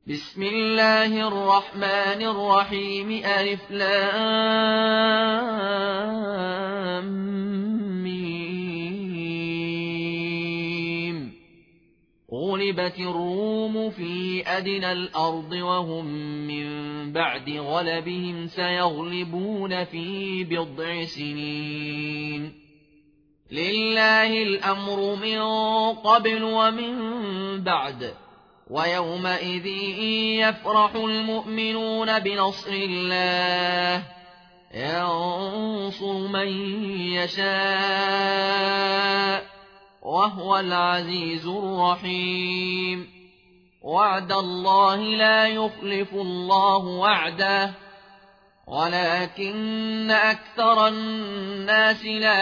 بسم الله الرحمن الرحيم ألف لام ميم. غلبت الروم في أدنى الأرض وهم من بعد غلبهم سيغلبون في بضع سنين. لله الأمر من قبل ومن بعد، ويومئذ يفرح المؤمنون بنصر الله ينصر من يشاء وهو العزيز الرحيم. وعد الله لا يخلف الله وعده ولكن أكثر الناس لا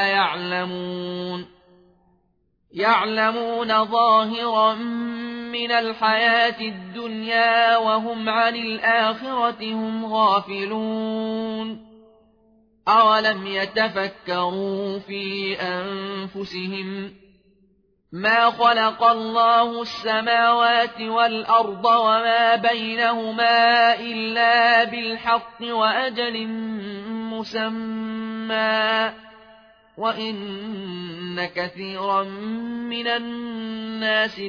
يعلمون ظاهرا من الحياة الدنيا وهم عن الآخرة هم غافلون. أولم يتفكروا في أنفسهم ما خلق الله السماوات والأرض وما بينهما إلا بالحق وأجل مسمى وإن كثيرا من الناس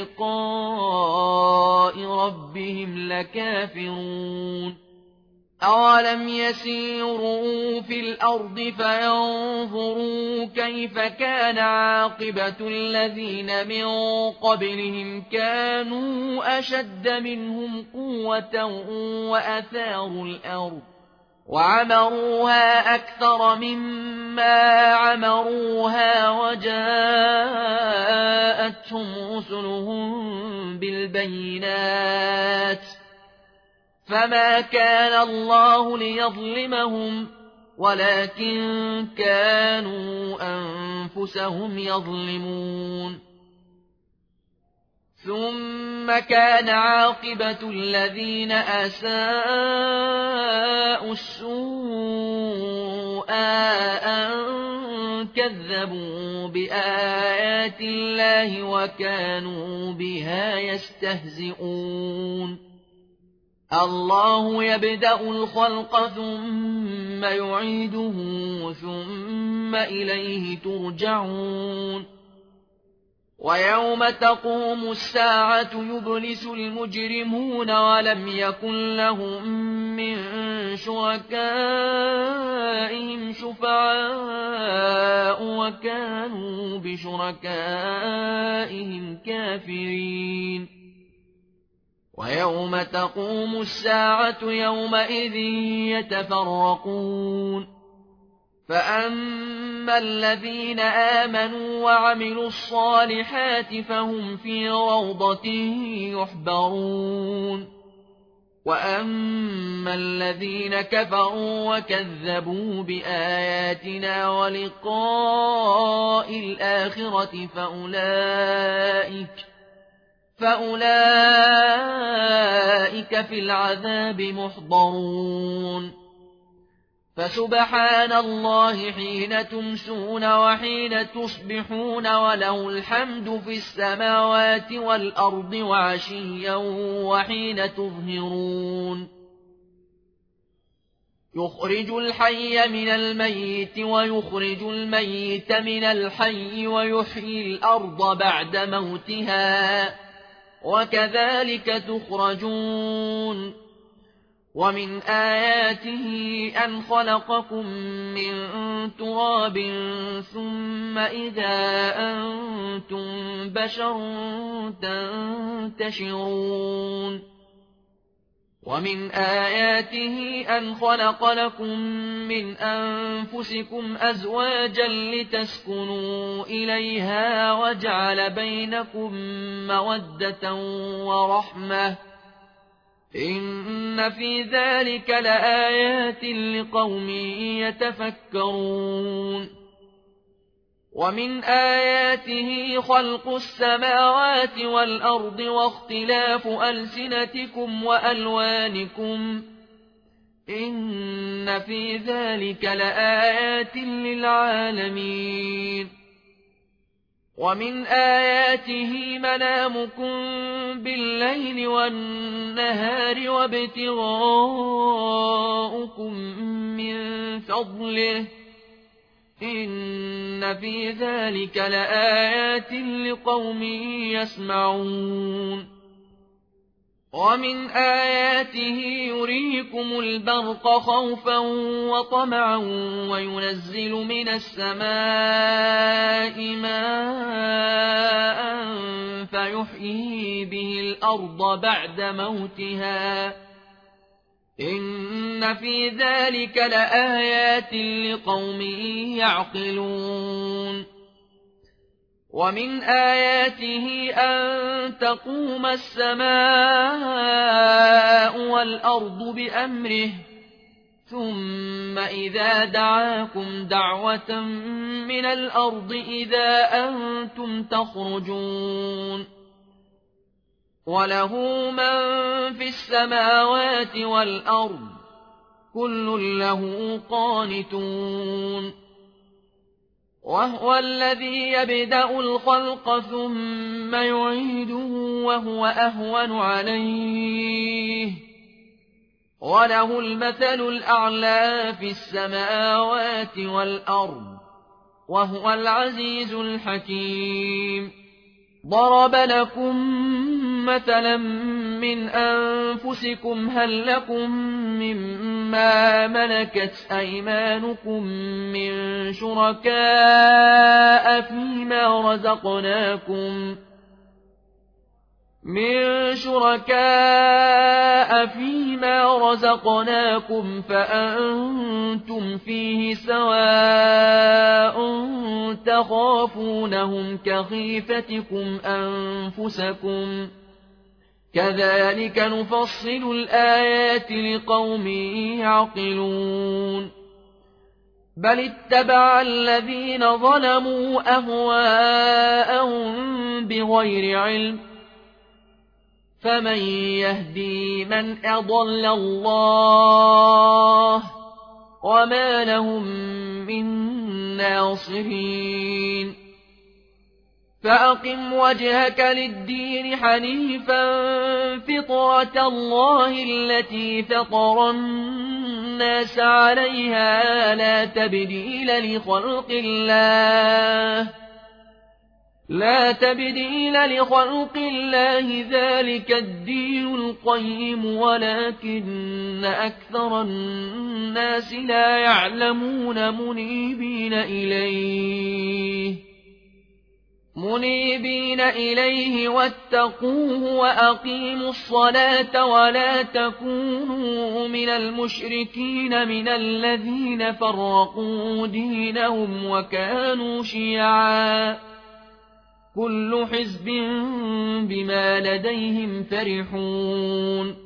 بلقاء ربهم لكافرون. أولم يسيروا في الأرض فينظروا كيف كان عاقبة الذين من قبلهم كانوا أشد منهم قوة وأثاروا الأرض وعمروها أكثر مما عمروها وجاءتهم رسلهم بالبينات فما كان الله ليظلمهم ولكن كانوا أنفسهم يظلمون. ثم كان عاقبة الذين أساءوا السوء أن كذبوا بآيات الله وكانوا بها يستهزئون. الله يبدأ الخلق ثم يعيده ثم إليه ترجعون. ويوم تقوم الساعة يبلس المجرمون ولم يكن لهم من شركائهم شفعاء وكانوا بشركائهم كافرين. ويوم تقوم الساعة يومئذ يتفرقون. فأما الذين آمنوا وعملوا الصالحات فهم في روضة يحبرون. وأما الذين كفروا وكذبوا بآياتنا ولقاء الآخرة فأولئك في العذاب محضرون. فسبحان الله حين تمسون وحين تصبحون وله الحمد في السماوات والأرض وعشيا وحين تظهرون. يخرج الحي من الميت ويخرج الميت من الحي ويحيي الأرض بعد موتها وكذلك تخرجون. ومن آياته أن خلقكم من تراب ثم إذا أنتم بشر تنتشرون. ومن آياته أن خلق لكم من أنفسكم أزواجا لتسكنوا إليها وجعل بينكم مودة ورحمة إن في ذلك لآيات لقوم يتفكرون. ومن آياته خلق السماوات والأرض واختلاف ألسنتكم وألوانكم إن في ذلك لآيات للعالمين. ومن آياته منامكم بالليل والنهار وابتغاؤكم من فضله إن في ذلك لآيات لقوم يسمعون ومن آياته يريكم البرق خوفا وطمعا وينزل من السماء ماء فيحيي به الأرض بعد موتها إن في ذلك لآيات لقوم يعقلون ومن آياته أن تقوم السماء والأرض بأمره ثم إذا دعاكم دعوة من الأرض إذا أنتم تخرجون وله من في السماوات والأرض كل له قانتون وهو الذي يبدأ الخلق ثم يعيده وهو أهون عليه وله المثل الأعلى في السماوات والأرض وهو العزيز الحكيم ضرب لكم مثلا من أنفسكم هل لكم مما ملكت أيمانكم من شركاء فيما رزقناكم فأنتم فيه سواء تخافونهم كخيفتكم أنفسكم كذلك نفصل الآيات لقوم يعقلون بل اتبع الذين ظلموا أهواءهم بغير علم فمن يهدي من أضل الله وما لهم من ناصرين فأقم وجهك للدين حنيفا فطرة الله التي فطر الناس عليها لا تبديل لخلق الله ذلك الدين القيم ولكن أكثر الناس لا يعلمون منيبين إليه واتقوه وأقيموا الصلاة ولا تكونوا من المشركين من الذين فرقوا دينهم وكانوا شيعا كل حزب بما لديهم فرحون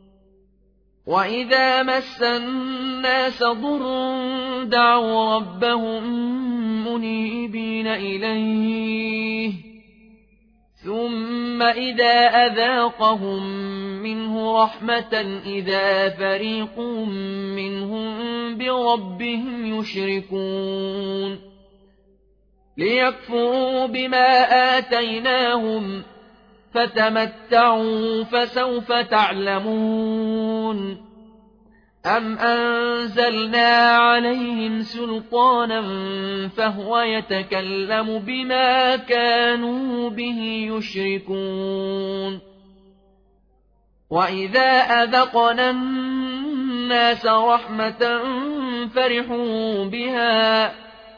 وإذا مس الناس ضر دعوا ربهم منيبين إليه ثم إذا أذاقهم منه رحمة إذا فريق منهم بربهم يشركون ليكفروا بما آتيناهم فتمتعوا فسوف تعلمون أم أنزلنا عليهم سلطانا فهو يتكلم بما كانوا به يشركون وإذا أذقنا الناس رحمة فرحوا بها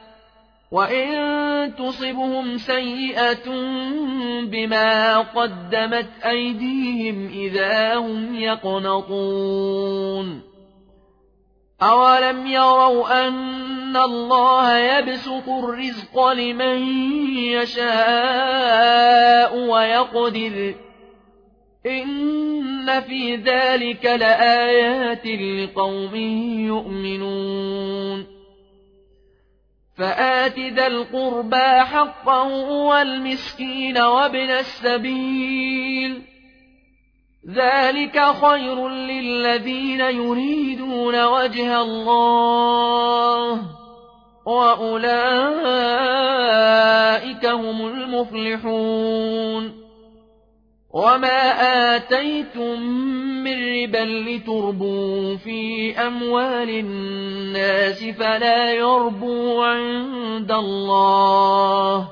وإن تصبهم سيئة بما قدمت أيديهم إذا هم يقنطون أولم يروا أن الله يبسط الرزق لمن يشاء ويقدر إن في ذلك لآيات لقوم يؤمنون فآت ذا القربى حقه والمسكين وابن السبيل ذلك خير للذين يريدون وجه الله وأولئك هم المفلحون وما آتيتم من ربا لتربوا في أموال الناس فلا يربو عند الله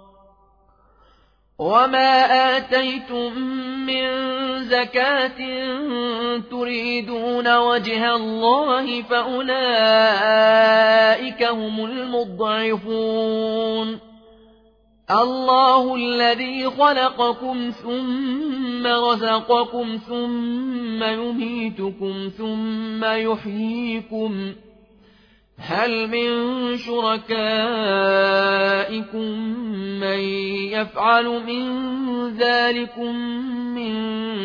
وما آتيتم من زكاة تريدون وجه الله فأولئك هم المضعفون الله الذي خلقكم ثم رزقكم ثم يميتكم ثم يحييكم هل من شركائكم من يفعل من ذلكم من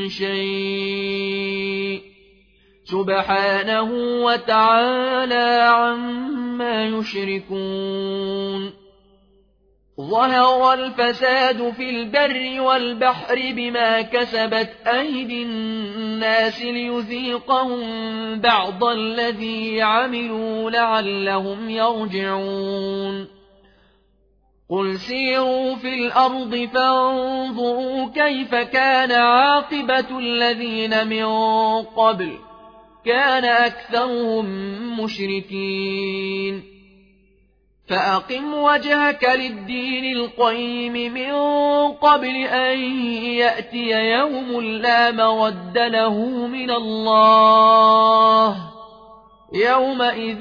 شيء سبحانه وتعالى عما يشركون ظهر الفساد في البر والبحر بما كسبت أيدي الناس ليذيقهم بعض الذي عملوا لعلهم يرجعون قل سيروا في الأرض فانظروا كيف كان عاقبة الذين من قبل كان أكثرهم مشركين فأقم وجهك للدين القيم من قبل أن يأتي يوم لا مرد له من الله يومئذ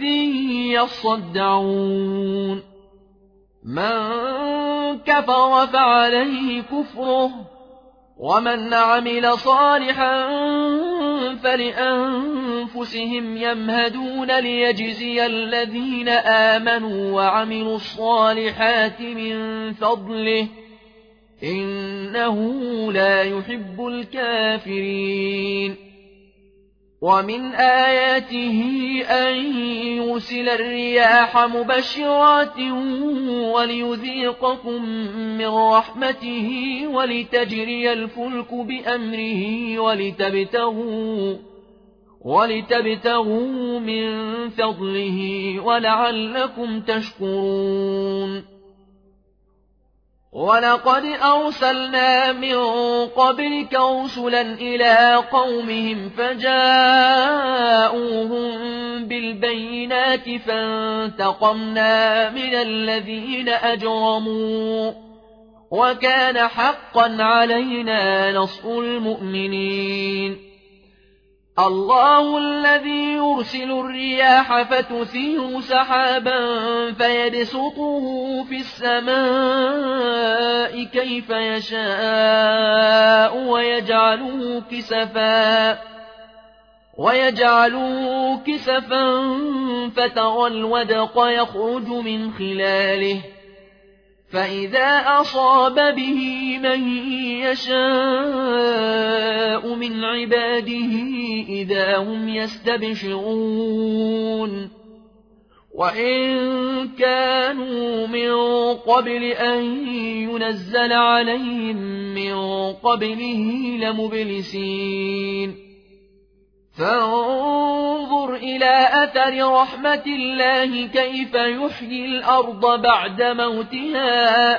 يصدعون من كفر فعليه كفره ومن عمل صالحا فلأنفسهم يمهدون ليجزي الذين آمنوا وعملوا الصالحات من فضله إنه لا يحب الكافرين ومن آياته أن يرسل الرياح مبشرات وليذيقكم من رحمته ولتجري الفلك بأمره ولتبتغوا من فضله ولعلكم تشكرون ولقد أرسلنا من قبلك رسلا إلى قومهم فجاءوهم بالبينات فانتقمنا من الذين أجرموا وكان حقا علينا نصر المؤمنين الله الذي يرسل الرياح فتثير سحابا فيبسطه في السماء كيف يشاء ويجعله كسفا فترى الودق يخرج من خلاله فإذا أصاب به من يشاء من عباده إذا هم يستبشرون وإن كانوا من قبل أن ينزل عليهم من قبله لمبلسين فانظر إلى أثر رحمة الله كيف يحيي الأرض بعد موتها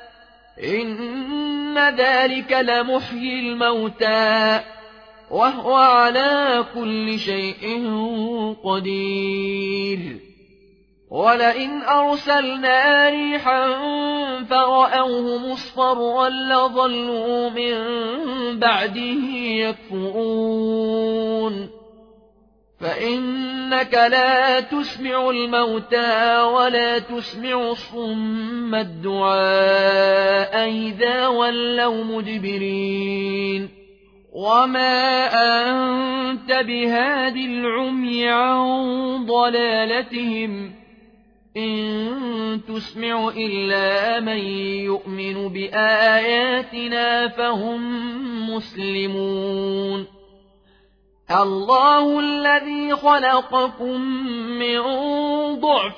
إن ذلك لمحيي الموتى وهو على كل شيء قدير ولئن أرسلنا ريحا فرأوه مصفرا لظلوا من بعده يكفرون فإنك لا تسمع الموتى ولا تسمع الصم الدعاء إذا ولوا مدبرين وما أنت بهاد العمي عن ضلالتهم إن تسمع إلا من يؤمن بآياتنا فهم مسلمون الله الذي خلقكم من ضعف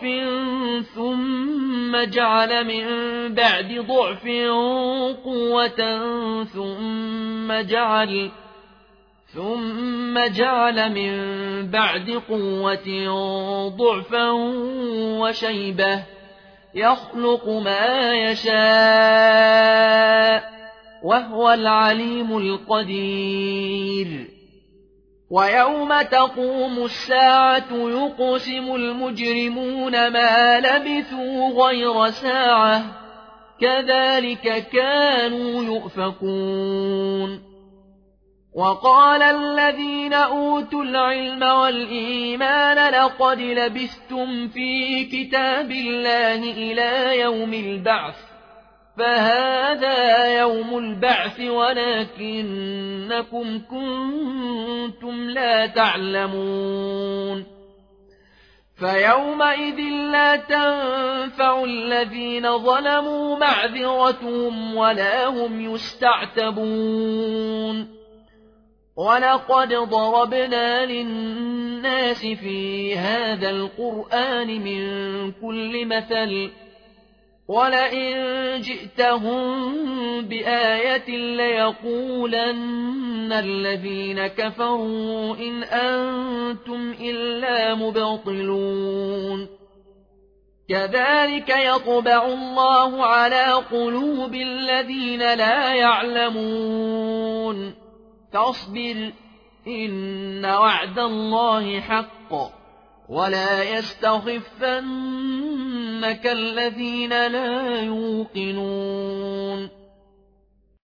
ثم جعل من بعد ضعف قوة ثم جعل من بعد قوة ضعفا وشيبة يخلق ما يشاء وهو العليم القدير ويوم تقوم الساعة يقسم المجرمون ما لبثوا غير ساعة كذلك كانوا يؤفكون وقال الذين أوتوا العلم والإيمان لقد لبثتم في كتاب الله إلى يوم البعث فهذا يوم البعث ولكنكم كنتم لا تعلمون فيومئذ لا تنفع الذين ظلموا معذرتهم ولا هم يستعتبون ولقد ضربنا للناس في هذا القرآن من كل مثل ولئن جئتهم بآية ليقولن الذين كفروا إن أنتم إلا مبطلون كذلك يطبع الله على قلوب الذين لا يعلمون فاصبر إن وعد الله حق ولا يستخفنك الذين لا يوقنون